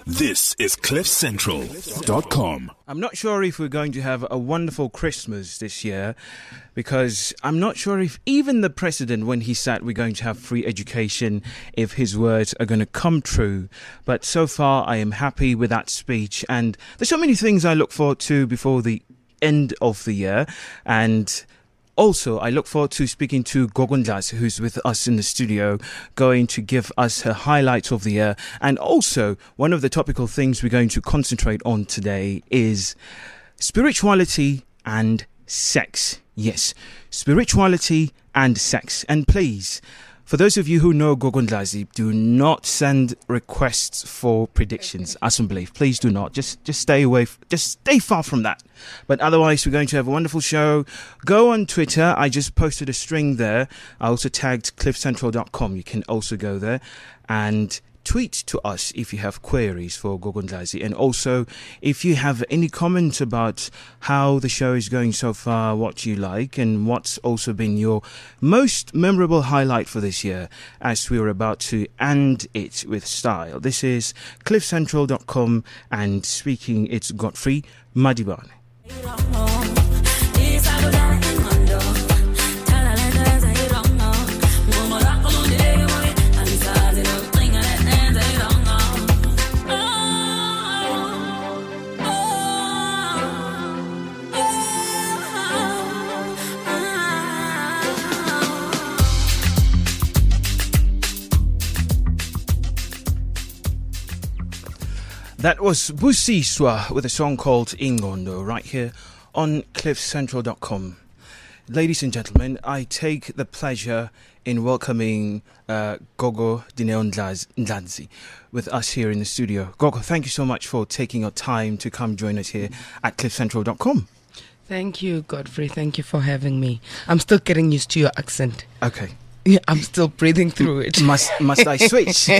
This is CliffCentral.com. I'm not sure if we're going to have a wonderful Christmas this year, because I'm not sure if even the president, when he said we're going to have free education, if his words are going to come true. But so far, I am happy with that speech. And there's so many things I look forward to before the end of the year. And also, I look forward to speaking to Gogo Ndlazi, who's with us in the studio, going to give us her highlights of the year. And also, one of the topical things we're going to concentrate on today is spirituality and sex. Yes, spirituality and sex. And please, for those of you who know Gogo Ndlazi, do not send requests for predictions. Assembly, please do not. Just stay away. Just stay far from that. But otherwise, we're going to have a wonderful show. Go on Twitter. I just posted a string there. I also tagged CliffCentral.com. You can also go there and tweet to us if you have queries for Gogo Ndlazi. And also, if you have any comments about how the show is going so far, what you like, and what's also been your most memorable highlight for this year, as we're about to end it with style. This is CliffCentral.com, and speaking, it's Godfrey Madiban. That was Busiswa with a song called Ingondo, right here on CliffCentral.com. Ladies and gentlemen, I take the pleasure in welcoming Gogo Ndlazi with us here in the studio. Gogo, thank you so much for taking your time to come join us here at CliffCentral.com. Thank you, Godfrey. Thank you for having me. I'm still getting used to your accent. Okay. Yeah, I'm still breathing through it. Must I switch?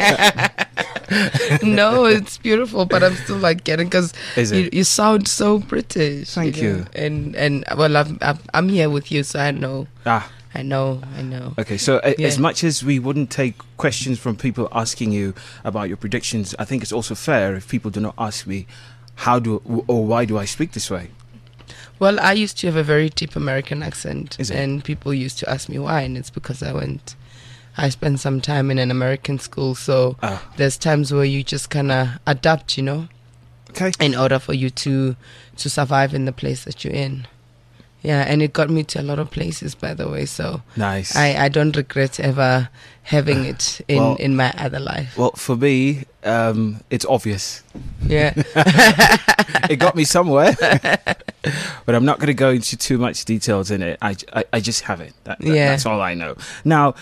No, it's beautiful, but I'm still like getting, because you sound so British. Thank you. And well, I'm here with you, so I know. I know. Okay, so as much as we wouldn't take questions from people asking you about your predictions, I think it's also fair if people do not ask me why do I speak this way. Well, I used to have a very deep American accent, and people used to ask me why, and it's because I spent some time in an American school, so there's times where you just kind of adapt, okay, in order for you to survive in the place that you're in. Yeah, and it got me to a lot of places, by the way, so nice. I don't regret ever having it in my other life. Well, for me, it's obvious. Yeah. It got me somewhere. But I'm not going to go into too much details in it. I just have it. That's all I know. Now,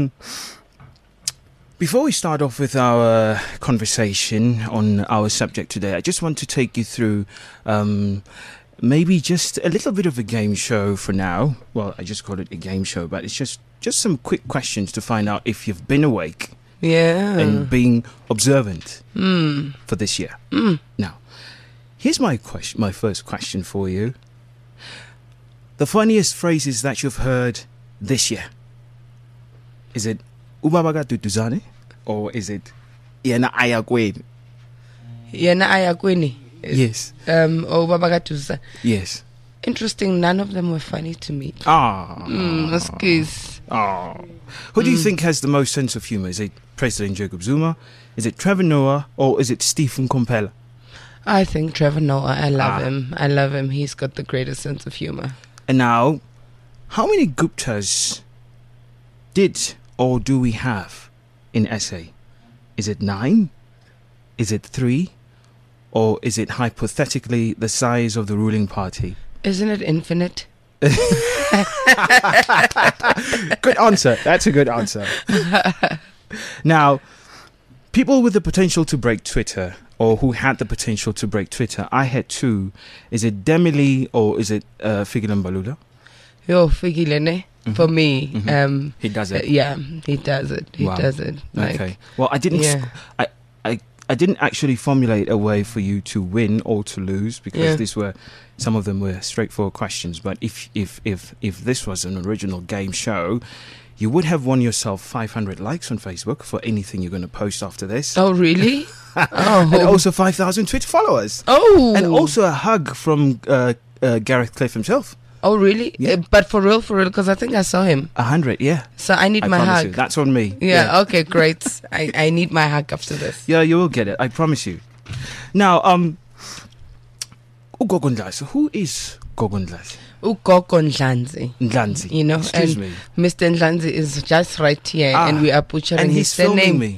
before we start off with our conversation on our subject today, I just want to take you through maybe just a little bit of a game show for now. Well, I just call it a game show, but it's just some quick questions to find out if you've been awake. Yeah. And being observant for this year. Now, here's my first question for you. The funniest phrases that you've heard this year. Is it Ubabaga Tutuzane? Or is it Yena Ayakweni? Yena Ayakweni? Yes. Ubabaga Tutuzane? Yes. Interesting, none of them were funny to me. Excuse. Who do you think has the most sense of humor? Is it President Jacob Zuma? Is it Trevor Noah? Or is it Stephen Kompela? I think Trevor Noah. I love him. He's got the greatest sense of humor. And now, how many Guptas did or do we have in SA? Is it 9? Is it 3? Or is it hypothetically the size of the ruling party? Isn't it infinite? Good answer. That's a good answer. Now, people with the potential to break Twitter, or who had the potential to break Twitter, I had 2. Is it Demily or is it Fikile Mbalula? Yo, Fikile, for me. He does it. Yeah, he does it. He does it. Okay. Well, I didn't. Yeah. I didn't actually formulate a way for you to win or to lose, because some of them were straightforward questions. But if this was an original game show, you would have won yourself 500 likes on Facebook for anything you're going to post after this. Oh, really? And also 5,000 Twitter followers. Oh. And also a hug from Gareth Cliff himself. Oh, really? Yeah. But for real, because I think I saw him. 100, yeah. So I need my hug. You. That's on me. Yeah. Okay, great. I need my hug after this. Yeah, you will get it. I promise you. Now, Ugogo Ndlazi. Who is Gogo Ndlazi? Ugogo Ndlazi. Ndlazi. You know, excuse and me. Mr. Ndlazi is just right here, and we are butchering his surname. And he's filming me.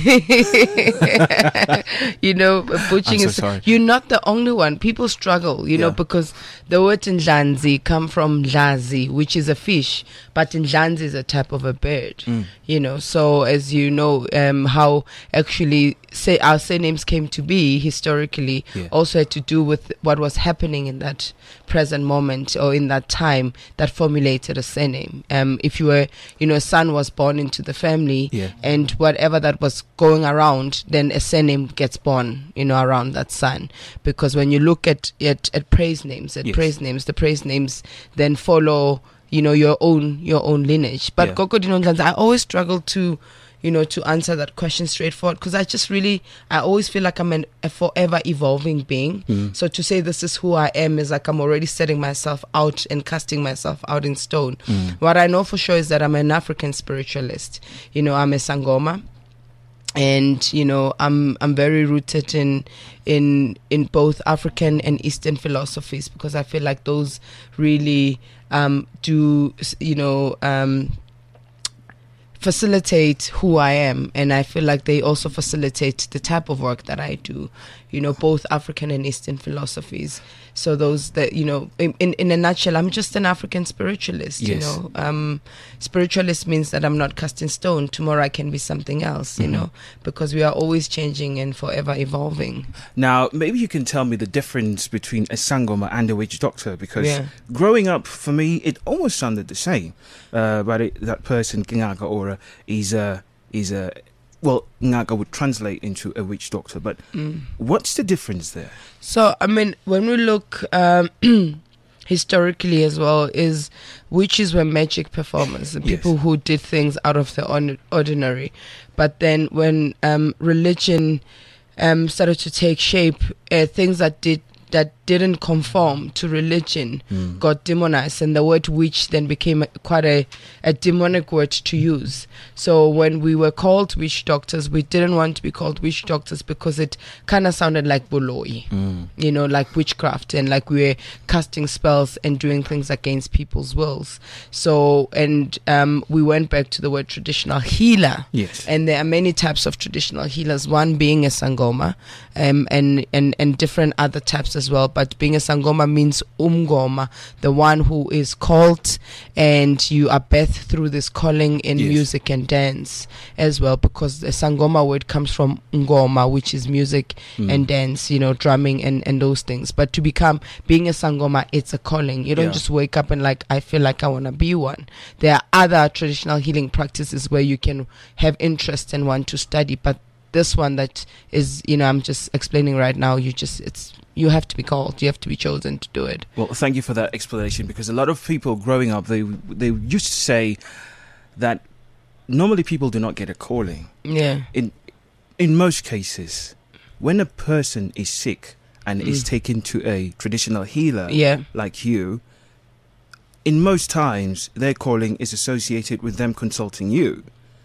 You know, butchering I'm so is. sorry. You're not the only one. People struggle, you know, because the word Ndlanzi come from Ndlazi, which is a fish, but Ndlanzi is a type of a bird. You know, so as you know, how actually say our surnames came to be historically also had to do with what was happening in that present moment or in that time that formulated a surname. If you were, you know, a son was born into the family, and whatever that was going around, then a surname gets born, you know, around that son. Because when you look at praise names, the praise names then follow, you know, your own lineage. But Gogo Ndlazi, I always struggle to, you know, to answer that question straightforward, because I always feel like I'm a forever evolving being. So to say this is who I am is like I'm already setting myself out and casting myself out in stone. What I know for sure is that I'm an African spiritualist. You know, I'm a Sangoma. And you know, I'm very rooted in both African and Eastern philosophies, because I feel like those really do, you know, facilitate who I am, and I feel like they also facilitate the type of work that I do. You know, both African and Eastern philosophies. So those that, you know, in a nutshell, I'm just an African spiritualist. You know, spiritualist means that I'm not cast in stone. Tomorrow I can be something else. You know, because we are always changing and forever evolving. Now, maybe you can tell me the difference between a Sangoma and a witch doctor, because growing up for me it almost sounded the same. But that person Kingaga Ora is a well, Ngaga would translate into a witch doctor, but what's the difference there? So, I mean, when we look historically as well, is witches were magic performers, the people who did things out of the ordinary. But then when religion started to take shape, things that didn't conform to religion got demonized, and the word witch then became quite a demonic word to use. So when we were called witch doctors, we didn't want to be called witch doctors because it kind of sounded like boloi, you know, like witchcraft, and like we were casting spells and doing things against people's wills. So, and we went back to the word traditional healer. And there are many types of traditional healers, one being a Sangoma, and different other types as well. But being a Sangoma means umgoma, the one who is called, and you are birthed through this calling in music and dance as well, because the Sangoma word comes from ngoma, which is music and dance, you know, drumming and those things. But to being a Sangoma, it's a calling. You don't just wake up and like, I feel like I want to be one. There are other traditional healing practices where you can have interest and want to study, but this one that is, you know, I'm just explaining right now, you have to be called, you have to be chosen to do it. Well, thank you for that explanation, because a lot of people growing up, they used to say that normally people do not get a calling. In most cases, when a person is sick and is taken to a traditional healer like you, in most times their calling is associated with them consulting you.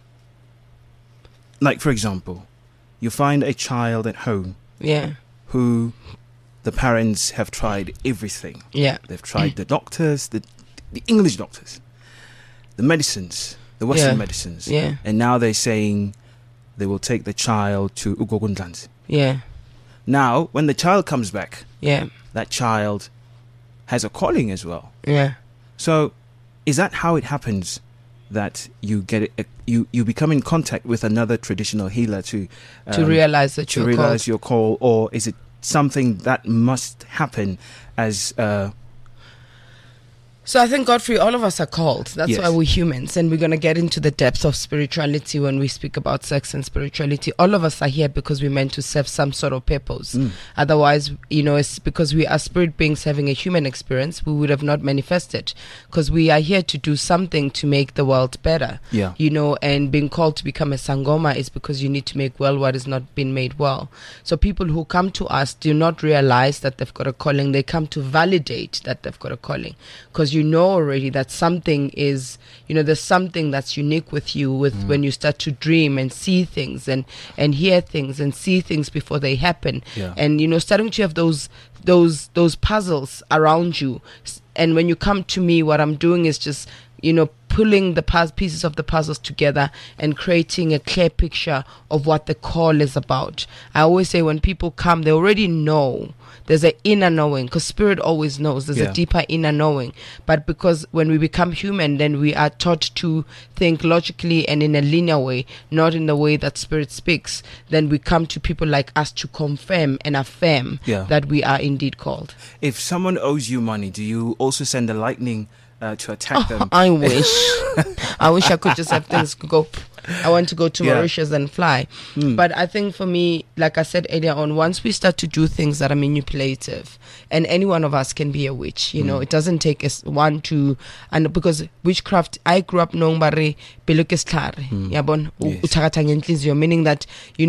Like, for example, you find a child at home who the parents have tried everything. They've tried the doctors, the English doctors, the medicines, the Western medicines. And now they're saying they will take the child to Ugogo Ndlazi. Now, when the child comes back, that child has a calling as well. So, is that how it happens? That you get you become in contact with another traditional healer to realize that your call, or is it something that must happen as So I think, Godfrey, all of us are called. That's why we're humans, and we're going to get into the depth of spirituality when we speak about sex and spirituality. All of us are here because we're meant to serve some sort of purpose. Otherwise, it's because we are spirit beings having a human experience, we would have not manifested, because we are here to do something to make the world better. And being called to become a Sangoma is because you need to make well what has not been made well. So people who come to us do not realize that they've got a calling. They come to validate that they've got a calling, because you know already that something is, there's something that's unique with you when you start to dream and see things and hear things and see things before they happen. And, starting to have those puzzles around you. And when you come to me, what I'm doing is just, pulling the pieces of the puzzles together and creating a clear picture of what the call is about. I always say when people come, they already know. There's an inner knowing, because spirit always knows. There's a deeper inner knowing. But because when we become human, then we are taught to think logically and in a linear way, not in the way that spirit speaks. Then we come to people like us to confirm and affirm that we are indeed called. If someone owes you money, do you also send the lightning to attack them? I wish I could just have things go. I want to go to Mauritius and fly. But I think for me, like I said earlier on, once we start to do things that are manipulative, and any one of us can be a witch, it doesn't take us one to, and because witchcraft, I grew up knowing meaning that,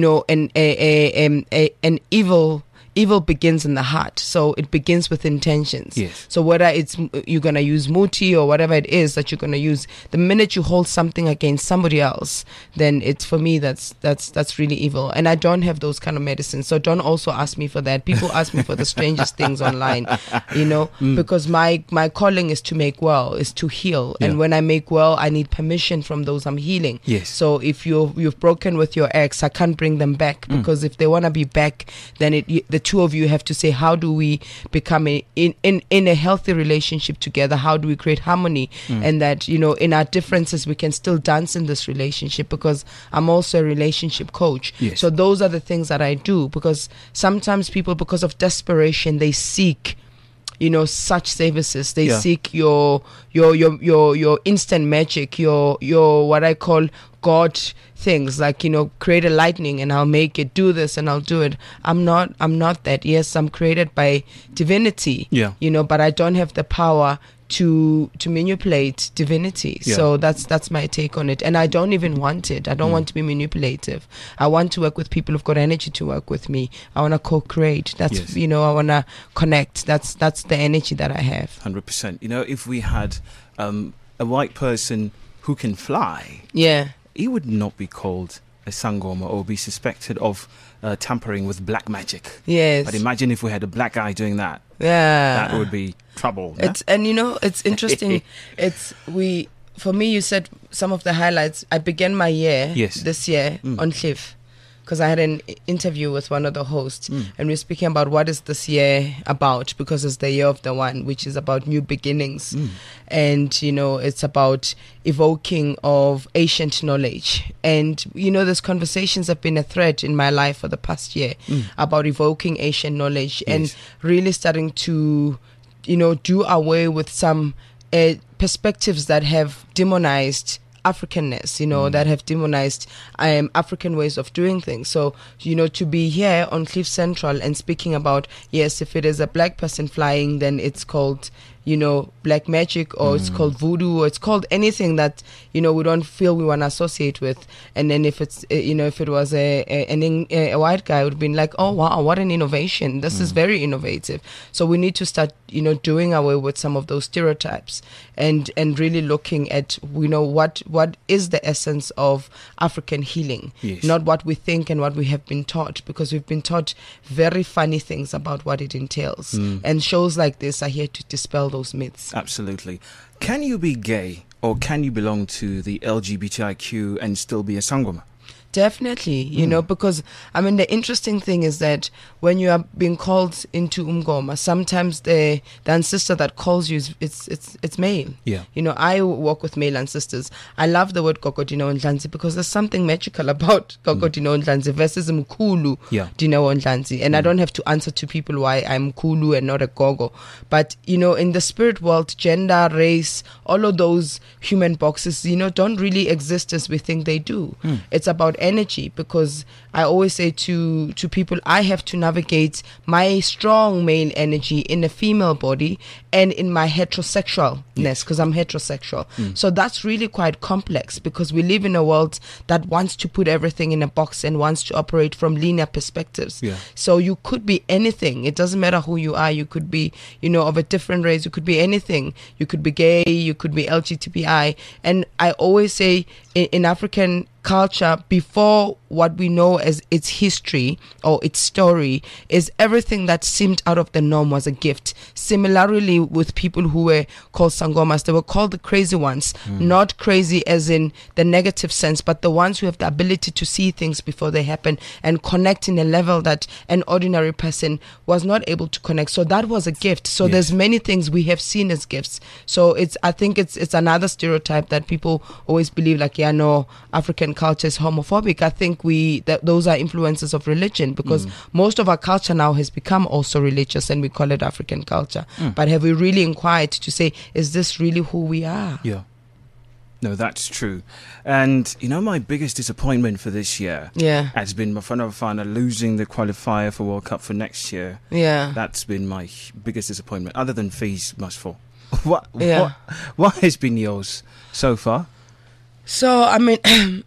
an evil begins in the heart, so it begins with intentions. So whether it's you're gonna use muti or whatever it is that you're gonna use, the minute you hold something against somebody else, then it's, for me, that's really evil. And I don't have those kind of medicines, so don't also ask me for that. People ask me for the strangest things online, because my calling is to make well, is to heal. And when I make well, I need permission from those I'm healing. So if you've broken with your ex, I can't bring them back, because if they want to be back, then the two of you have to say, how do we become in a healthy relationship together? How do we create harmony? And that, in our differences, we can still dance in this relationship, because I'm also a relationship coach. So those are the things that I do, because sometimes people, because of desperation, they seek such services. They seek your instant magic, your what I call God things, like, create a lightning and I'll make it, do this and I'll do it. I'm not that. Yes, I'm created by divinity, but I don't have the power to manipulate divinity. So that's my take on it. And I don't even want it. I don't want to be manipulative. I want to work with people who've got energy to work with me. I want to co-create. That's I want to connect. That's the energy that I have. 100%. If we had a white person who can fly, he would not be called a Sangoma or be suspected of tampering with black magic. But imagine if we had a black guy doing that. That would be trouble. It's interesting. For me, you said some of the highlights. I began my year this year on Cliff, because I had an interview with one of the hosts, and we're speaking about what is this year about, because it's the year of the one, which is about new beginnings. And, it's about evoking of ancient knowledge. And, those conversations have been a thread in my life for the past year about evoking ancient knowledge and really starting to, do away with some perspectives that have demonized Africanness, that have demonized African ways of doing things. So, to be here on Cliff Central and speaking about, yes, if it is a black person flying, then it's called, black magic, or it's called voodoo, or it's called anything that, we don't feel we want to associate with. And then if it's, if it was a white guy, it would have been like, oh, wow, what an innovation. This is very innovative. So we need to start, doing away with some of those stereotypes and really looking at, what is the essence of African healing, not what we think and what we have been taught, because we've been taught very funny things about what it entails. And shows like this are here to dispel those myths. Absolutely. Can you be gay, or can you belong to the LGBTIQ and still be a Sangoma? Definitely, you know, because I mean the interesting thing is that when you are being called into umngoma, sometimes the ancestor that calls you it's male. Yeah. You know, I work with male ancestors. I love the word Gogodina Ndlanzi because there's something magical about Gogodina Ndlanzi versus Mkulu Dina Ndlanzi. And I don't have to answer to people why I'm Kulu and not a Gogo. But, you know, in the spirit world, gender, race, all of those human boxes, you know, don't really exist as we think they do. It's about energy, because I always say to people, I have to navigate my strong male energy in a female body and in my heterosexualness, because I'm heterosexual. So that's really quite complex, because we live in a world that wants to put everything in a box and wants to operate from linear perspectives. So you could be anything. It doesn't matter who you are. You could be, you know, of a different race. You could be anything. You could be gay. You could be LGBTI. And I always say in African culture, before what we know as its history or its story, is everything that seemed out of the norm was a gift. Similarly with people who were called sangomas, they were called the crazy ones. Not crazy as in the negative sense, but the ones who have the ability to see things before they happen and connect in a level that an ordinary person was not able to connect. So that was a gift. So there's many things we have seen as gifts. So I think it's another stereotype that people always believe, like, yeah, no, African culture is homophobic. I think those are influences of religion, because most of our culture now has become also religious, and we call it African culture. But have we really inquired to say, is this really who we are? Yeah. No, that's true. And, you know, my biggest disappointment for this year has been Bafana Bafana losing the qualifier for World Cup for next year. Yeah. That's been my biggest disappointment, other than fees must fall. What has been yours so far? So, I mean,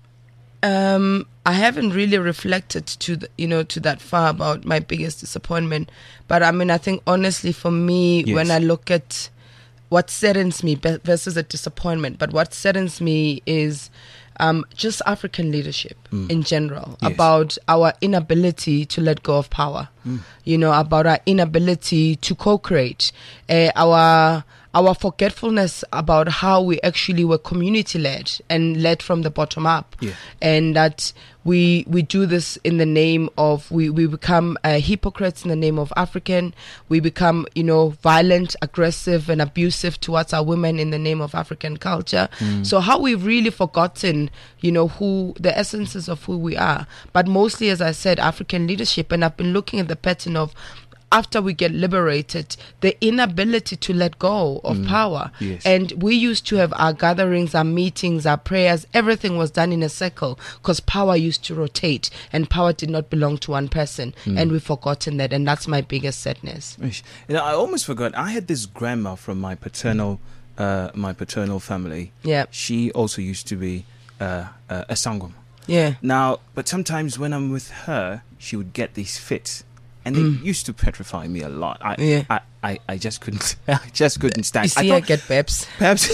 I haven't really reflected to that far about my biggest disappointment. But I mean, I think honestly for me, when I look at what saddens me versus a disappointment, but what saddens me is just African leadership in general, about our inability to let go of power, you know, about our inability to co-create, our forgetfulness about how we actually were community-led and led from the bottom up. And that we do this in the name of, we become hypocrites in the name of African. We become, you know, violent, aggressive and abusive towards our women in the name of African culture. So how we've really forgotten, you know, who the essences of who we are. But mostly, as I said, African leadership. And I've been looking at the pattern of, after we get liberated, the inability to let go of power. And we used to have our gatherings, our meetings, our prayers, everything was done in a circle, because power used to rotate and power did not belong to one person. And we've forgotten that, and that's my biggest sadness. You know, I almost forgot, I had this grandma from my paternal family. She also used to be a sangoma. Now, but sometimes when I'm with her, she would get these fits. And they used to petrify me a lot. I just couldn't stand. You see, I get peps.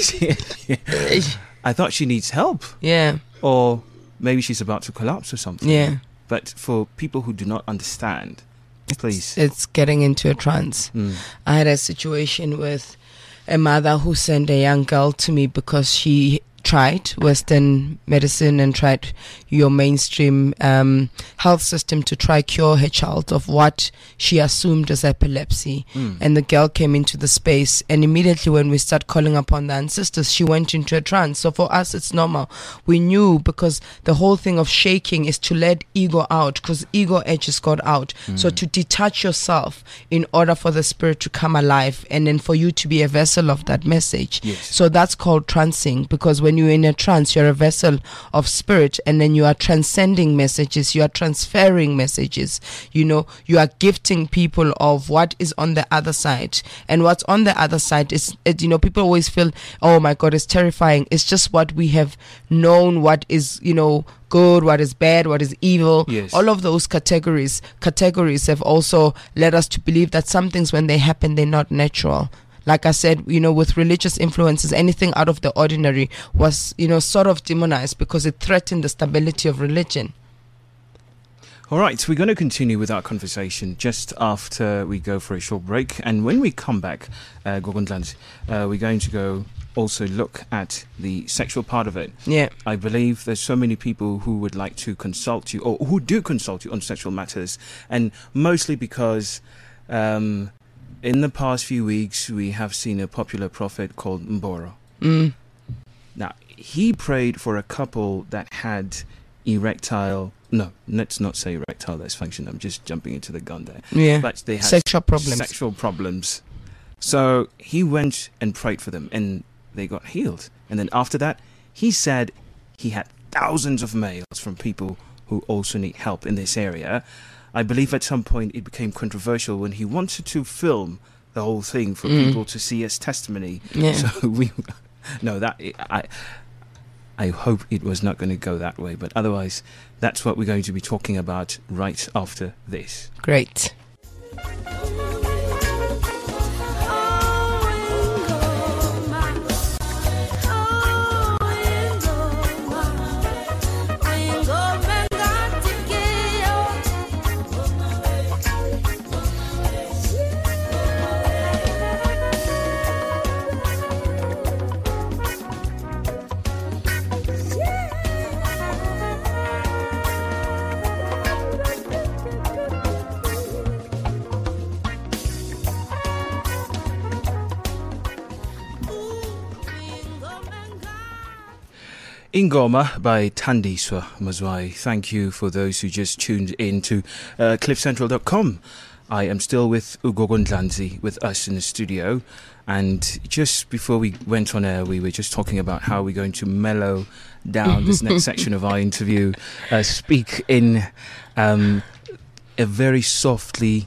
I thought she needs help. Or maybe she's about to collapse or something. But for people who do not understand, please. It's getting into a trance. I had a situation with a mother who sent a young girl to me because she tried Western medicine and tried your mainstream health system to try cure her child of what she assumed as epilepsy. And the girl came into the space, and immediately when we start calling upon the ancestors, she went into a trance. So for us, it's normal. We knew, because the whole thing of shaking is to let ego out, because ego edges got out. So to detach yourself in order for the spirit to come alive, and then for you to be a vessel of that message. So that's called trancing, because when you're in a trance, you're a vessel of spirit, and then you are transcending messages, you are transferring messages, you know, you are gifting people of what is on the other side. And what's on the other side is, you know, people always feel, oh my God, it's terrifying. It's just what we have known, what is, you know, good, what is bad, what is evil. All of those categories have also led us to believe that some things, when they happen, they're not natural. Like I said, you know, with religious influences, anything out of the ordinary was, you know, sort of demonized because it threatened the stability of religion. All right, we're going to continue with our conversation just after we go for a short break. And when we come back, Gogo Ndlanzi, we're going to go also look at the sexual part of it. Yeah. I believe there's so many people who would like to consult you, or who do consult you on sexual matters, and mostly because in the past few weeks we have seen a popular prophet called Mboro. Now, he prayed for a couple that had let's not say erectile dysfunction. I'm just jumping into the gun there. Yeah. But they had sexual problems. So he went and prayed for them, and they got healed. And then after that, he said he had thousands of mails from people who also need help in this area. I believe at some point it became controversial when he wanted to film the whole thing for people to see his testimony. Yeah. So I hope it was not going to go that way. But otherwise, that's what we're going to be talking about right after this. Great. Ingoma by Thandiswa Mazwai. Thank you for those who just tuned in to cliffcentral.com. I am still with Ugogo Ndlanzi with us in the studio, and just before we went on air we were just talking about how we're going to mellow down this next section of our interview, speak in a very softly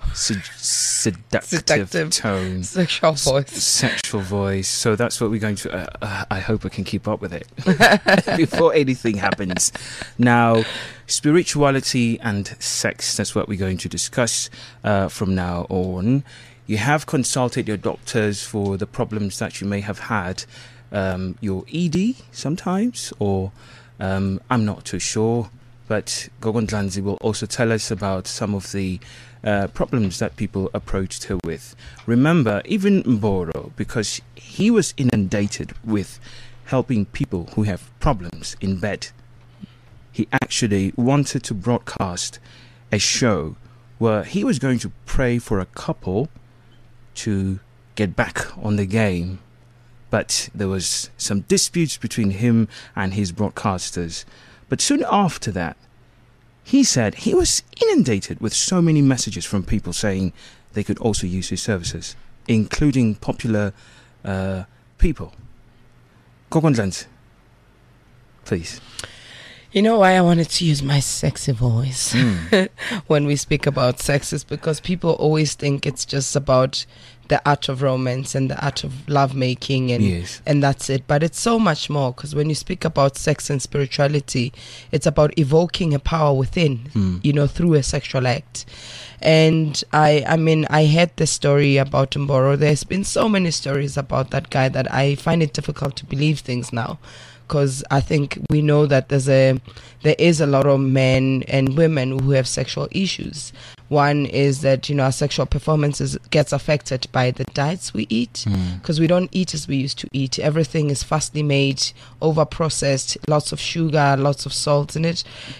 seductive tone, sexual voice. So that's what we're going to I hope we can keep up with it before anything happens. Now, spirituality and sex, that's what we're going to discuss from now on. You have consulted your doctors for the problems that you may have had, your ED sometimes, or I'm not too sure. But Gogo Ndlanzi will also tell us about some of the problems that people approached her with. Remember, even Mboro, because he was inundated with helping people who have problems in bed, he actually wanted to broadcast a show where he was going to pray for a couple to get back on the game. But there was some disputes between him and his broadcasters. But soon after that, he said he was inundated with so many messages from people saying they could also use his services, including popular people. Gogo Ndlanzi, please. You know why I wanted to use my sexy voice when we speak about sex is because people always think it's just about the art of romance and the art of lovemaking and that's it. But it's so much more, because when you speak about sex and spirituality, it's about evoking a power within, through a sexual act. And I mean, I heard the story about Mboro. There's been so many stories about that guy that I find it difficult to believe things now. Because I think we know that there is a lot of men and women who have sexual issues. One is that, our sexual performances gets affected by the diets we eat, because we don't eat as we used to eat. Everything is fastly made, over-processed, lots of sugar, lots of salt in it.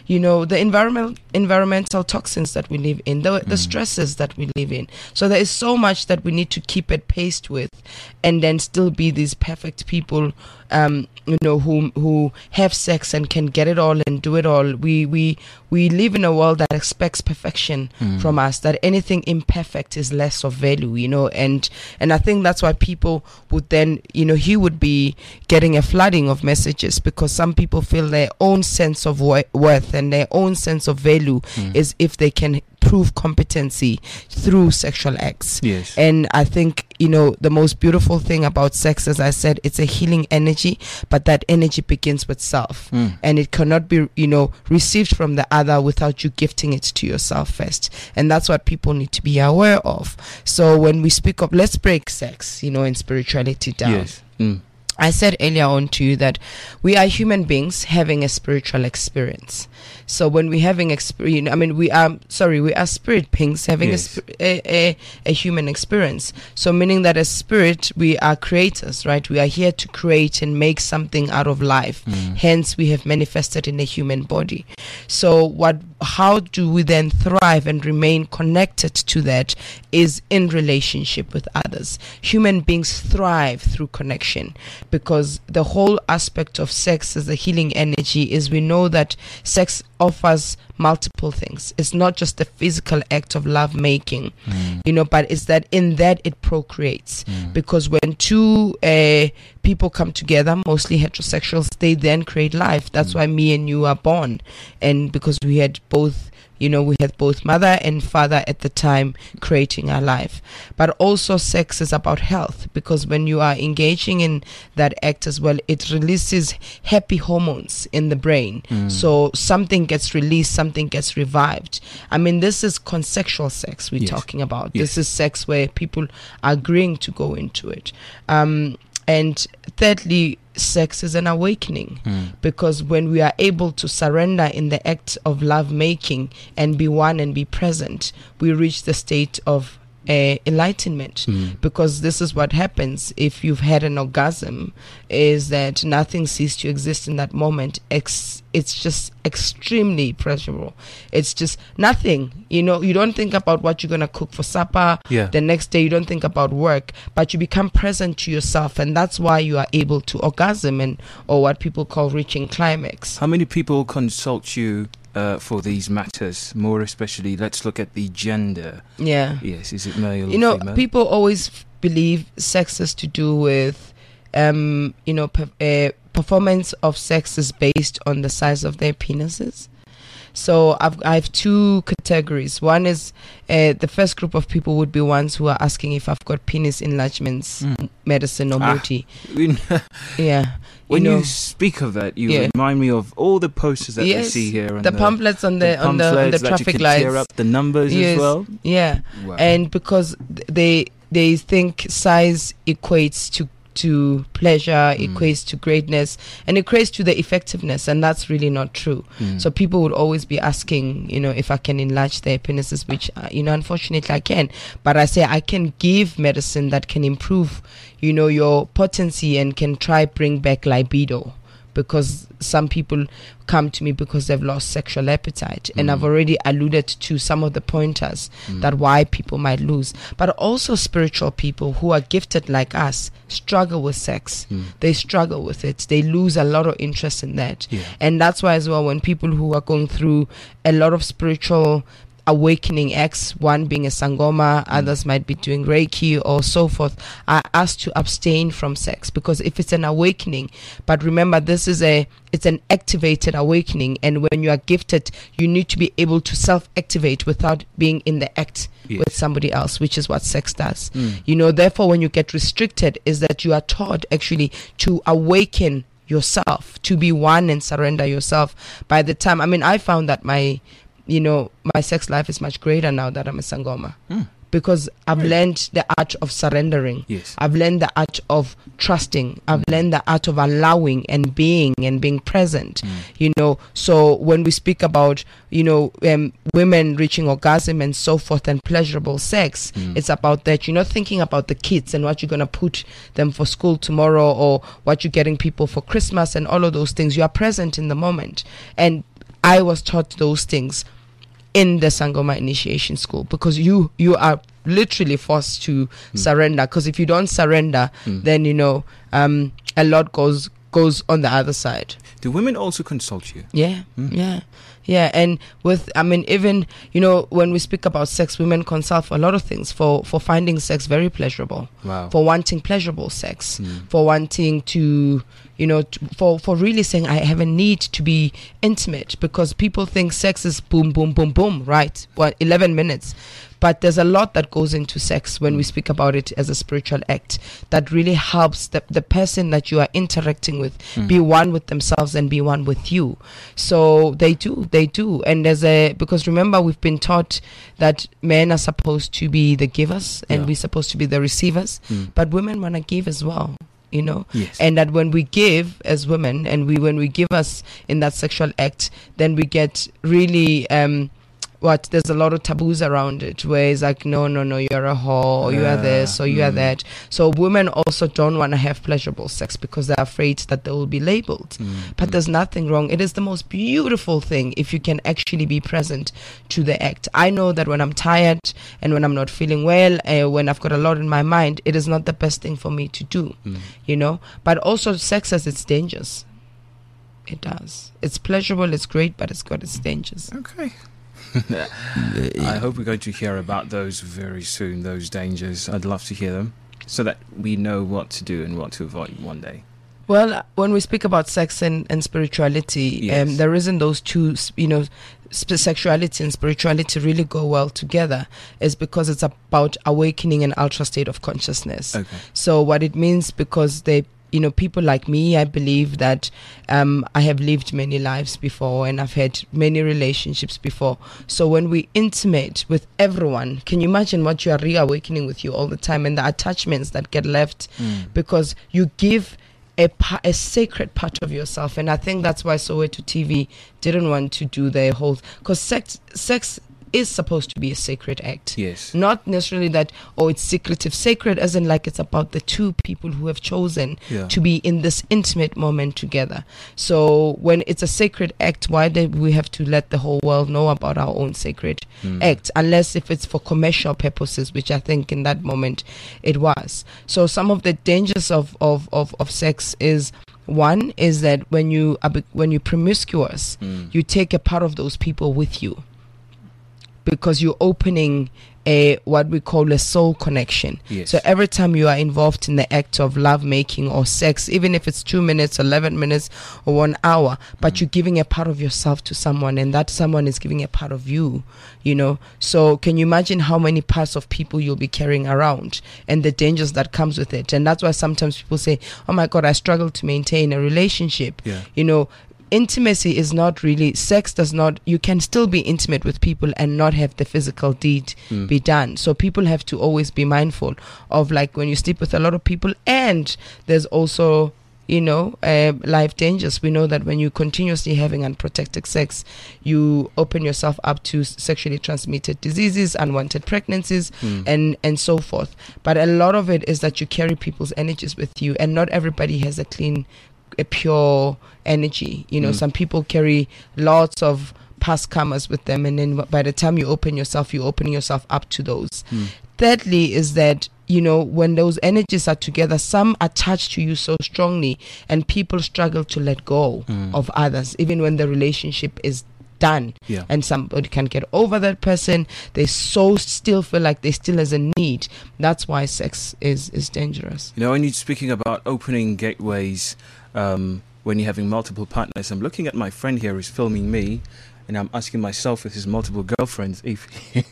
The environmental toxins that we live in, the stresses that we live in. So there is so much that we need to keep at pace with, and then still be these perfect people, who have sex and can get it all and do it all. We live in a world that expects perfection from us, that anything imperfect is less of value, and I think that's why people would then, he would be getting a flooding of messages, because some people feel their own sense of worth and their own sense of value is if they can prove competency through sexual acts. Yes. And I think, the most beautiful thing about sex, as I said, it's a healing energy, but that energy begins with self. And it cannot be, received from the other without you gifting it to yourself first. And that's what people need to be aware of. So when we speak of, let's break sex, and spirituality down. Yes. I said earlier on to you that we are human beings having a spiritual experience. So when we're having experience, we are spirit beings having a human experience. So meaning that as spirit, we are creators, right? We are here to create and make something out of life. Hence, we have manifested in a human body. So how do we then thrive and remain connected to that is in relationship with others. Human beings thrive through connection, because the whole aspect of sex as a healing energy is we know that sex offers multiple things. It's not just the physical act of love making, but it's that in that it procreates. Because when two people come together, mostly heterosexuals, they then create life. That's why me and you are born. And because we had both mother and father at the time creating our life. But also sex is about health, because when you are engaging in that act as well, it releases happy hormones in the brain. So something gets released, something gets revived. This is consensual sex we're talking about. This is sex where people are agreeing to go into it. And thirdly, sex is an awakening, because when we are able to surrender in the act of love making and be one and be present, we reach the state of enlightenment. Because this is what happens if you've had an orgasm, is that nothing ceases to exist in that moment. It's just extremely pleasurable. It's just nothing. You don't think about what you're going to cook for supper. The next day you don't think about work, but you become present to yourself, and that's why you are able to orgasm or what people call reaching climax. How many people consult you for these matters? More especially, let's look at the gender. Yes, is it male or female? People always believe sex is to do with performance of sex is based on the size of their penises. So I have two categories. One is the first group of people would be ones who are asking if I've got penis enlargements medicine or muti. When you speak of that, you remind me of all the posters that we see here. The pamphlets on the traffic lights. Tear up the numbers as well. Yeah, wow. And because they think size equates to pleasure, equates to greatness, and equates to the effectiveness, and that's really not true. So people would always be asking, if I can enlarge their penises, which unfortunately I can, but I say I can give medicine that can improve your potency and can bring back libido, because some people come to me because they've lost sexual appetite, and I've already alluded to some of the pointers that why people might lose. But also spiritual people who are gifted like us struggle with sex. They struggle with it. They lose a lot of interest in that. And that's why as well, when people who are going through a lot of spiritual awakening acts, one being a sangoma, others might be doing Reiki or so forth, are asked to abstain from sex, because if it's an awakening, but remember this is it's an activated awakening, and when you are gifted, you need to be able to self-activate without being in the act with somebody else, which is what sex does. Therefore when you get restricted, is that you are taught actually to awaken yourself, to be one and surrender yourself. By the time, I found that my sex life is much greater now that I'm a sangoma, because I've learned the art of surrendering. I've learned the art of trusting. I've learned the art of allowing and being present. So when we speak about women reaching orgasm and so forth and pleasurable sex, it's about that. You're not thinking about the kids and what you're going to put them for school tomorrow, or what you're getting people for Christmas and all of those things. You are present in the moment, and I was taught those things in the Sangoma Initiation School, because you are literally forced to surrender, because if you don't surrender, then a lot goes on the other side. Do women also consult you? Yeah, and with even when we speak about sex, women consult for a lot of things, for finding sex very pleasurable, for wanting pleasurable sex, for wanting to for really saying I have a need to be intimate, because people think sex is boom boom boom boom, right? 11 minutes. But there's a lot that goes into sex when we speak about it as a spiritual act that really helps the person that you are interacting with be one with themselves and be one with you. So they do. And because remember, we've been taught that men are supposed to be the givers and we're supposed to be the receivers, but women want to give as well. you know. Yes. And that when we give as women, and when we give us in that sexual act, then we get really there's a lot of taboos around it, where it's like, no, you're a whore, or you are this, or you are that. So women also don't want to have pleasurable sex because they're afraid that they will be labeled. But there's nothing wrong. It is the most beautiful thing if you can actually be present to the act. I know that when I'm tired and when I'm not feeling well, when I've got a lot in my mind, it is not the best thing for me to do, you know. But also sex has its dangers. It does. It's pleasurable, it's great, but it's got its dangers. Okay. I hope we're going to hear about those very soon, those dangers. I'd love to hear them so that we know what to do and what to avoid one day. Well, when we speak about sex and spirituality, yes. The reason those two, you know, sexuality and spirituality really go well together is because it's about awakening an ultra state of consciousness. Okay. So what it means, because people like me, I believe that I have lived many lives before and I've had many relationships before. So when we intimate with everyone, can you imagine what you are reawakening with you all the time, and the attachments that get left because you give a sacred part of yourself. And I think that's why Soweto TV didn't want to do the whole, because sex is supposed to be a sacred act. Yes. Not necessarily that, it's secretive. Sacred as in like it's about the two people who have chosen to be in this intimate moment together. So when it's a sacred act, why do we have to let the whole world know about our own sacred act? Unless if it's for commercial purposes, which I think in that moment it was. So some of the dangers of sex is, one is that when you're promiscuous, you take a part of those people with you, because you're opening what we call a soul connection. Yes. So every time you are involved in the act of love making or sex, even if it's 2 minutes, 11 minutes, or 1 hour, but you're giving a part of yourself to someone, and that someone is giving a part of you, you know. So can you imagine how many parts of people you'll be carrying around and the dangers that comes with it? And that's why sometimes people say, oh my God, I struggle to maintain a relationship. You know, intimacy is not really, sex does not, you can still be intimate with people and not have the physical deed be done. So people have to always be mindful of, like, when you sleep with a lot of people, and there's also, you know, life dangers. We know that when you continuously having unprotected sex, you open yourself up to sexually transmitted diseases, unwanted pregnancies, and so forth. But a lot of it is that you carry people's energies with you, and not everybody has a pure energy. You know, some people carry lots of past karmas with them, and then by the time you open yourself, you're opening yourself up to those. Thirdly is that, you know, when those energies are together, some attach to you so strongly, and people struggle to let go of others, even when the relationship is done. And somebody can get over that person, they still feel like they still has a need. That's why sex is dangerous. You know, when you're speaking about opening gateways, when you're having multiple partners, I'm looking at my friend here who's filming me, and I'm asking myself with his multiple girlfriends if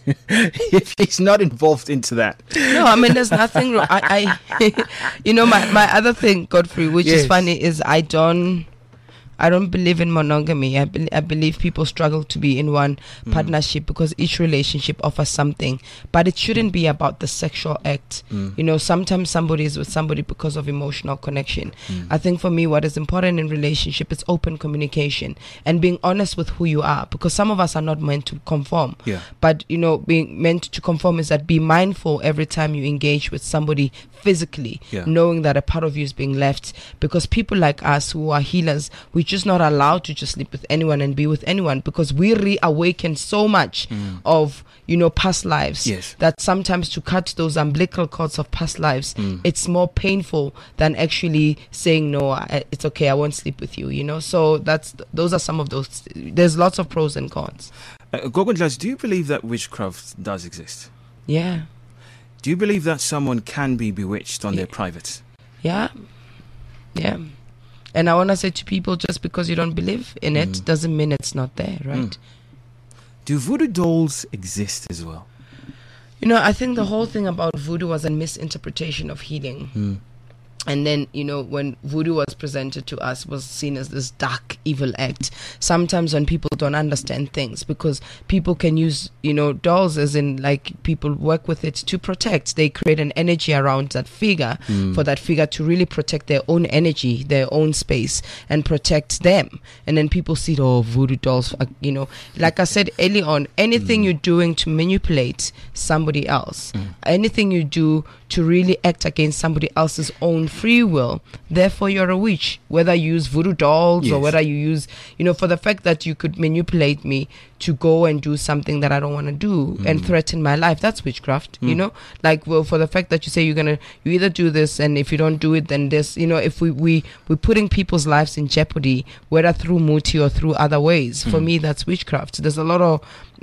he's not involved into that. No, I mean, there's nothing wrong. I you know, my other thing, Godfrey, which is funny, is I don't believe in monogamy. I believe people struggle to be in one partnership because each relationship offers something, but it shouldn't be about the sexual act. You know, sometimes somebody is with somebody because of emotional connection. I think for me, what is important in relationship is open communication and being honest with who you are, because some of us are not meant to conform. But, you know, being meant to conform is that be mindful every time you engage with somebody physically, knowing that a part of you is being left, because people like us who are healers, we just not allowed to just sleep with anyone and be with anyone, because we reawaken so much of, you know, past lives, that sometimes to cut those umbilical cords of past lives, it's more painful than actually saying, no, it's okay, I won't sleep with you, you know. So those are some of those. There's lots of pros and cons. Gogondlas, do you believe that witchcraft does exist? Yeah. Do you believe that someone can be bewitched on their private? Yeah. And I want to say to people, just because you don't believe in it doesn't mean it's not there, right? Do voodoo dolls exist as well? You know, I think the whole thing about voodoo was a misinterpretation of healing. And then, when voodoo was presented to us, was seen as this dark, evil act. Sometimes when people don't understand things, because people can use, dolls, as in like people work with it to protect. They create an energy around that figure for that figure to really protect their own energy, their own space, and protect them. And then people see, voodoo dolls, like I said early on, anything you're doing to manipulate somebody else, anything you do to really act against somebody else's own free will, therefore you're a witch. Whether you use voodoo dolls or whether you use, for the fact that you could manipulate me to go and do something that I don't want to do and threaten my life, that's witchcraft. Like, well, for the fact that you say you either do this, and if you don't do it, then this, if we're putting people's lives in jeopardy, whether through muti or through other ways, for me that's witchcraft. There's a lot of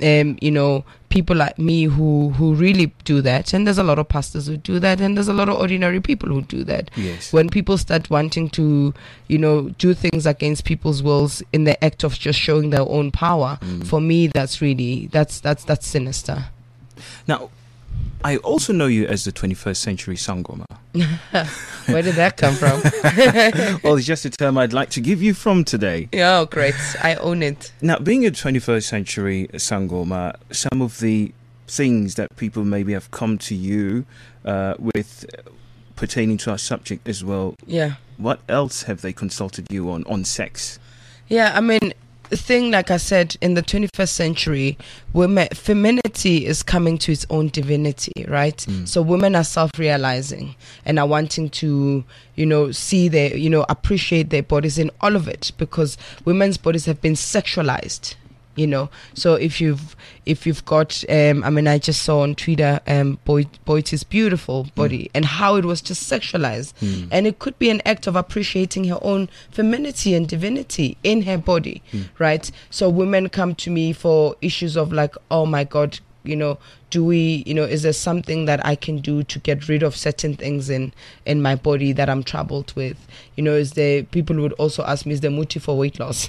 people like me who really do that, and there's a lot of pastors who do that, and there's a lot of ordinary people who do that. Yes. When people start wanting to do things against people's wills in the act of just showing their own power, for me that's really that's sinister. Now, I also know you as the 21st century Sangoma. Where did that come from? Well, it's just a term I'd like to give you from today. Oh, great. I own it. Now, being a 21st century Sangoma, some of the things that people maybe have come to you with pertaining to our subject as well. Yeah. What else have they consulted you on sex? Yeah, I mean, the thing, like I said, in the 21st century, femininity is coming to its own divinity, right? So women are self-realizing and are wanting to, see their, appreciate their bodies in all of it, because women's bodies have been sexualized. So if you've got I just saw on Twitter Boiti's beautiful body and how it was just sexualized, and it could be an act of appreciating her own femininity and divinity in her body, right? So women come to me for issues of like, oh my God, do we, is there something that I can do to get rid of certain things in my body that I'm troubled with? Is there, people would also ask me, is there muti for weight loss?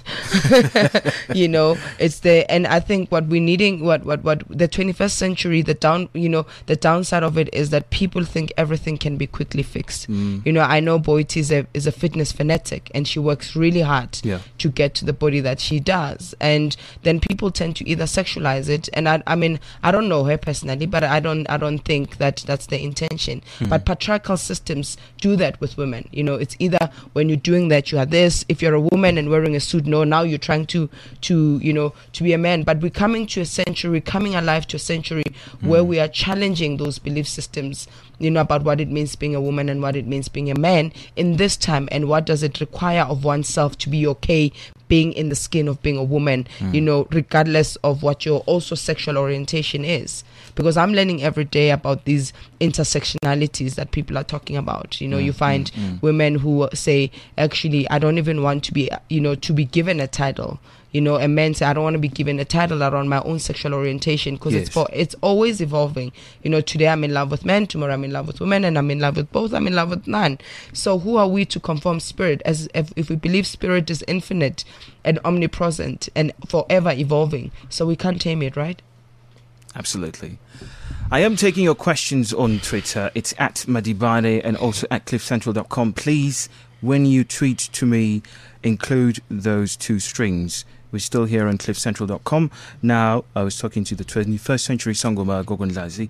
It's there. And I think what we're needing, what the 21st century, the downside of it is that people think everything can be quickly fixed. I know Boiti is a fitness fanatic, and she works really hard to get to the body that she does. And then people tend to either sexualize it, and I don't know her personally, but I don't think that that's the intention. But patriarchal systems do that with women. It's either when you're doing that, you are this. If you're a woman and wearing a suit, no, now you're trying to be a man. But we're coming alive to a century where we are challenging those belief systems, about what it means being a woman and what it means being a man in this time, and what does it require of oneself to be okay being in the skin of being a woman, regardless of what your also sexual orientation is. Because I'm learning every day about these intersectionalities that people are talking about. You find women who say, actually, I don't even want to be, to be given a title. And men say, I don't want to be given a title around my own sexual orientation, because it's always evolving. Today I'm in love with men, tomorrow I'm in love with women, and I'm in love with both, I'm in love with none. So who are we to conform spirit? As if we believe spirit is infinite and omnipresent and forever evolving, so we can't tame it, right? Absolutely. I am taking your questions on Twitter. It's at Madibane and also at cliffcentral.com. Please, when you tweet to me, include those two strings. We're still here on cliffcentral.com. Now, I was talking to the 21st century Sangoma Gogonlazi.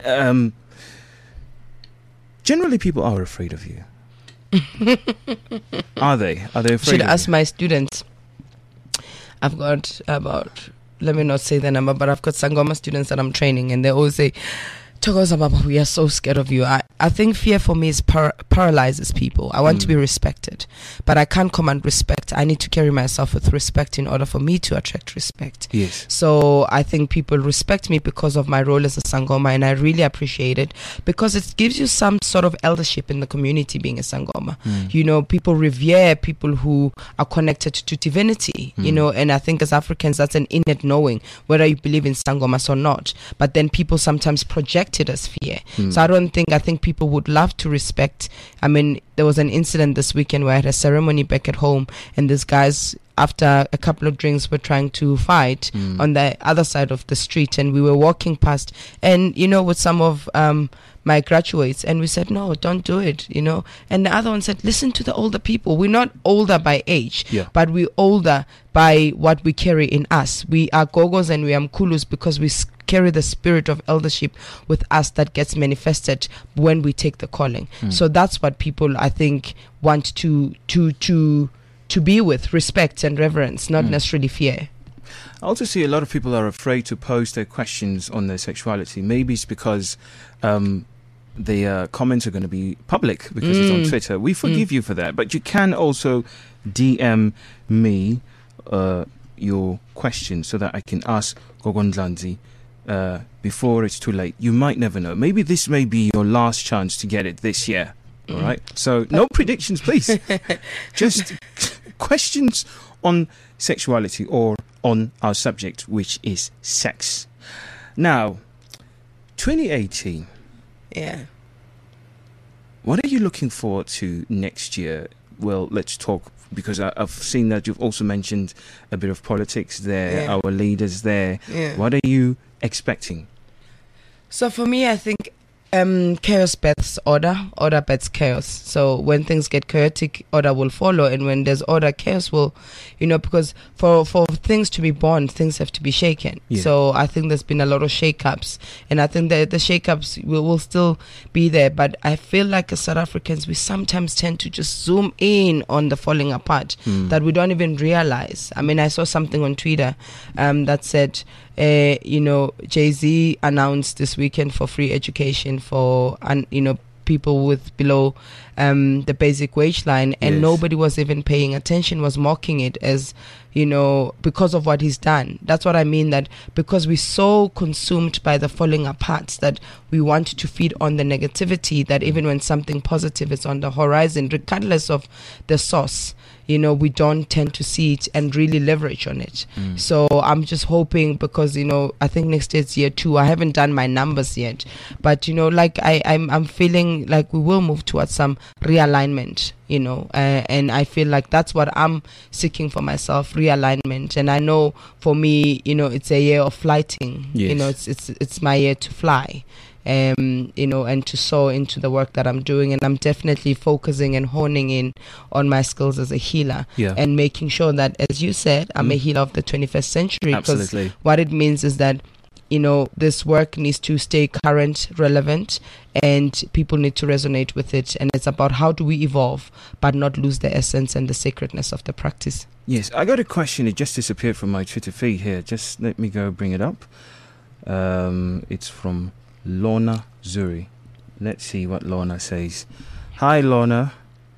Generally, people are afraid of you. Are they? Are they afraid Should of ask you? My students. I've got about, let me not say the number, but I've got Sangoma students that I'm training, and they always say, Thokoza Baba, we are so scared of you. I think fear for me is paralyzes people. I want to be respected, but I can't command respect. I need to carry myself with respect in order for me to attract respect. Yes. So I think people respect me because of my role as a Sangoma, and I really appreciate it because it gives you some sort of eldership in the community being a Sangoma. People revere people who are connected to divinity, and I think as Africans, that's an innate knowing, whether you believe in Sangomas or not. But then people sometimes project it as fear. So I think people would love to respect. I mean, there was an incident this weekend where I had a ceremony back at home, and these guys after a couple of drinks, were trying to fight on the other side of the street, and we were walking past, and with some of my graduates, and we said, no, don't do it, and the other one said, listen to the older people. We're not older by age, but we're older by what we carry in us. We are gogos and we are mkulus because we carry the spirit of eldership with us that gets manifested when we take the calling. So that's what people, I think, want to be with, respect and reverence, not necessarily fear. I also see a lot of people are afraid to post their questions on their sexuality. Maybe it's because the comments are going to be public because it's on Twitter. We forgive you for that. But you can also DM me your question so that I can ask Gogo Ndlanzi before it's too late. You might never know. Maybe this may be your last chance to get it this year. All right? So no predictions, please. Just questions on sexuality or on our subject, which is sex. Now, 2018. Yeah. What are you looking forward to next year? Well, let's talk, because I've seen that you've also mentioned a bit of politics there, our leaders there. Yeah. What are you expecting? So for me, I think chaos births order births chaos. So when things get chaotic, order will follow, and when there's order, chaos will, because for things to be born, things have to be shaken. So I think there's been a lot of shake-ups, and I think that the shake-ups will still be there, but I feel like as South Africans, we sometimes tend to just zoom in on the falling apart that we don't even realize. I mean, I saw something on Twitter that said, Jay-Z announced this weekend for free education for people with below the basic wage line, and nobody was even paying attention, was mocking it as because of what he's done. That's what I mean, that because we're so consumed by the falling apart that we want to feed on the negativity, that even when something positive is on the horizon, regardless of the source, we don't tend to see it and really leverage on it. So I'm just hoping, because I think next year's year 2. I haven't done my numbers yet, but I'm feeling like we will move towards some realignment. And I feel like that's what I'm seeking for myself, realignment. And I know for me, it's a year of flighting. It's my year to fly. And to soar into the work that I'm doing, and I'm definitely focusing and honing in on my skills as a healer, and making sure that, as you said, I'm a healer of the 21st century. Absolutely. Because what it means is that this work needs to stay current, relevant, and people need to resonate with it. And it's about how do we evolve but not lose the essence and the sacredness of the practice. Yes, I got a question. It just disappeared from my Twitter feed here. Just let me go bring it up. It's from Lorna Zuri. Let's see what Lorna says. Hi, Lorna.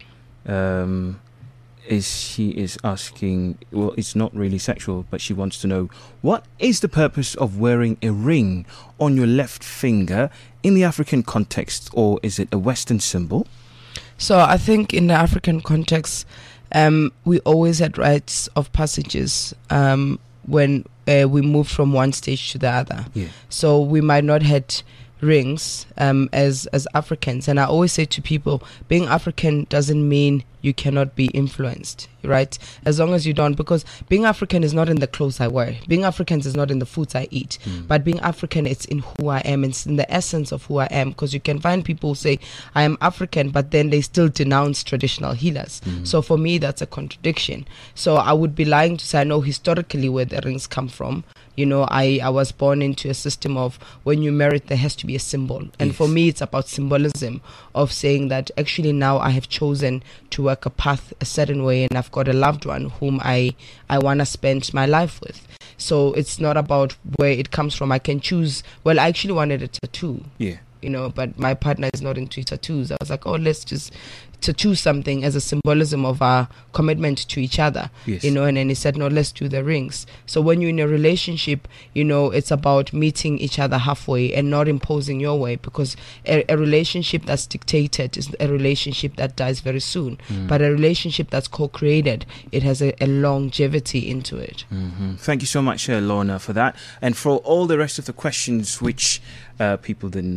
She is asking, well, it's not really sexual, but she wants to know, what is the purpose of wearing a ring on your left finger in the African context, or is it a Western symbol? So I think in the African context, we always had rites of passages when we moved from one stage to the other. So we might not had rings as Africans, and I always say to people, being African doesn't mean you cannot be influenced, right? As long as you don't, because being African is not in the clothes I wear. Being African is not in the foods I eat. But being African, it's in who I am. It's in the essence of who I am. Because you can find people who say, I am African, but then they still denounce traditional healers. So for me, that's a contradiction. So I would be lying to say I know historically where the rings come from. I was born into a system of when you marry, there has to be a symbol. And for me, it's about symbolism of saying that actually now I have chosen to work a path a certain way, and I've got a loved one whom I want to spend my life with. So it's not about where it comes from. I can choose. Well, I actually wanted a tattoo. But my partner is not into tattoos. I was like, let's just tattoo something as a symbolism of our commitment to each other. And then he said, no, let's do the rings. So when you're in a relationship, it's about meeting each other halfway and not imposing your way, because a relationship that's dictated is a relationship that dies very soon. But a relationship that's co-created, it has a longevity into it. Thank you so much, Lorna, for that. And for all the rest of the questions which people didn't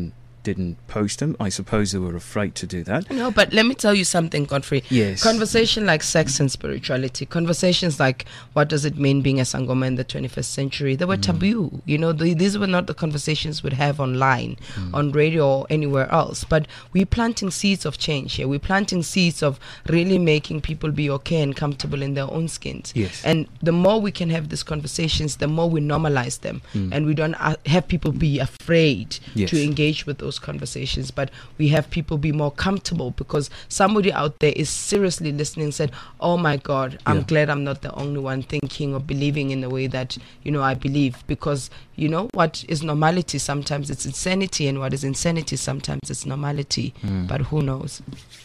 didn't post them. I suppose they were afraid to do that. No, but let me tell you something, Godfrey. Yes. Conversation like sex and spirituality, conversations like what does it mean being a Sangoma in the 21st century, they were taboo. You know, these were not the conversations we'd have online, on radio or anywhere else. But we're planting seeds of change here. We're planting seeds of really making people be okay and comfortable in their own skins. Yes. And the more we can have these conversations, the more we normalize them. And we don't have people be afraid to engage with those conversations, but we have people be more comfortable, because somebody out there is seriously listening and said, oh my God, I'm glad I'm not the only one thinking or believing in the way that, you know, I believe. Because, you know, what is normality sometimes it's insanity, and what is insanity sometimes it's normality. But who knows?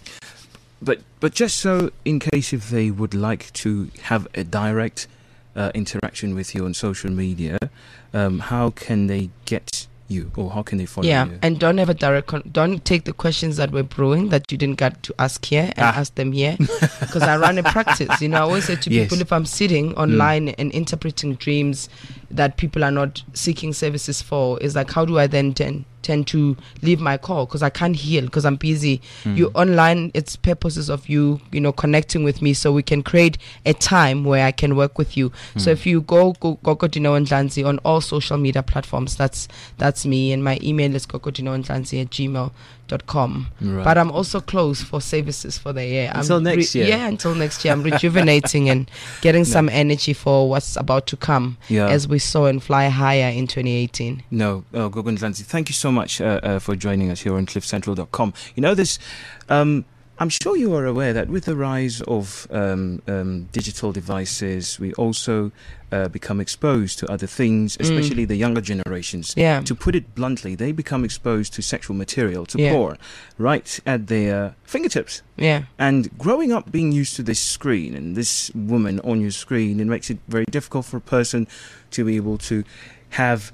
But just so, in case if they would like to have a direct interaction with you on social media, how can they get you, or how can they follow you? And don't have a direct don't take the questions that we're brewing that you didn't get to ask here and ask them here, because I run a practice. You know, I always say to people, if I'm sitting online and interpreting dreams that people are not seeking services for, is like, how do I then tend to leave my call, because I can't heal, because I'm busy. You online, it's purposes of you know, connecting with me, so we can create a time where I can work with you. So if you go Gogodineo Ndlanzi on all social media platforms, that's me, and my email is gogodineo@gmail.com. But I'm also closed for services for the year. Until next year. Yeah, until next year. I'm rejuvenating and getting some energy for what's about to come, as we saw in Fly Higher in 2018. Gogo Ndlanzi, thank you so much for joining us here on cliffcentral.com. You know, this, I'm sure you are aware that with the rise of digital devices, we also become exposed to other things, especially the younger generations. To put it bluntly, they become exposed to sexual material, to porn, right at their fingertips. And growing up being used to this screen and this woman on your screen, it makes it very difficult for a person to be able to have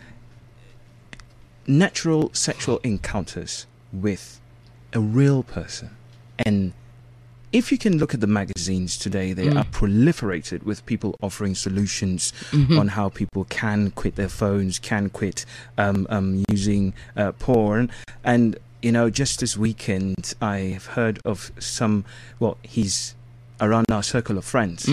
natural sexual encounters with a real person. And if you can look at the magazines today, they are proliferated with people offering solutions on how people can quit their phones, can quit using porn. And, you know, just this weekend, I've heard of he's around our circle of friends.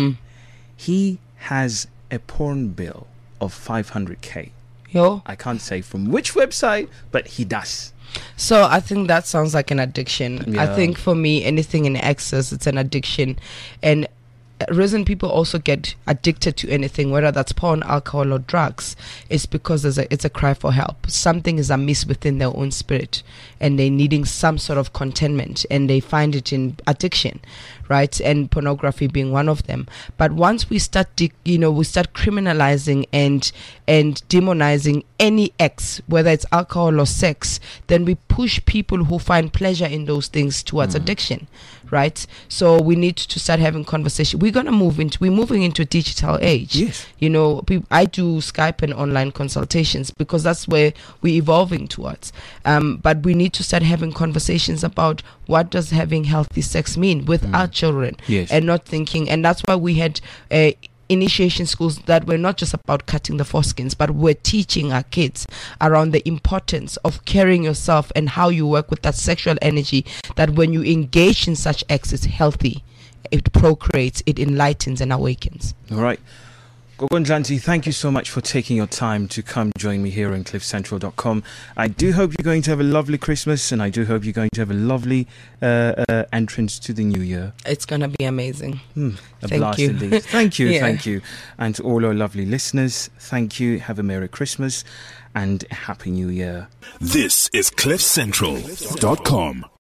He has a porn bill of 500K. I can't say from which website, but he does. So I think that sounds like an addiction. I think for me, anything in excess, it's an addiction. And the reason people also get addicted to anything, whether that's porn, alcohol, or drugs, is because it's a cry for help. Something is amiss within their own spirit, and they're needing some sort of contentment, and they find it in addiction, right? And pornography being one of them. But once we start, we start criminalizing and demonizing any X, whether it's alcohol or sex, then we push people who find pleasure in those things towards addiction, right? So we need to start having conversation. We're moving into a digital age. Yes. You know, I do Skype and online consultations because that's where we're evolving towards. But we need to start having conversations about what does having healthy sex mean with our children, and not thinking. And that's why we had initiation schools that were not just about cutting the foreskins, but we're teaching our kids around the importance of carrying yourself and how you work with that sexual energy, that when you engage in such acts, it's healthy, it procreates, it enlightens and awakens. All right. Gogo Ndlanzi, thank you so much for taking your time to come join me here on cliffcentral.com. I do hope you're going to have a lovely Christmas, and I do hope you're going to have a lovely entrance to the new year. It's going to be amazing. A blast indeed. Thank you, thank you. And to all our lovely listeners, thank you. Have a Merry Christmas and a Happy New Year. This is cliffcentral.com.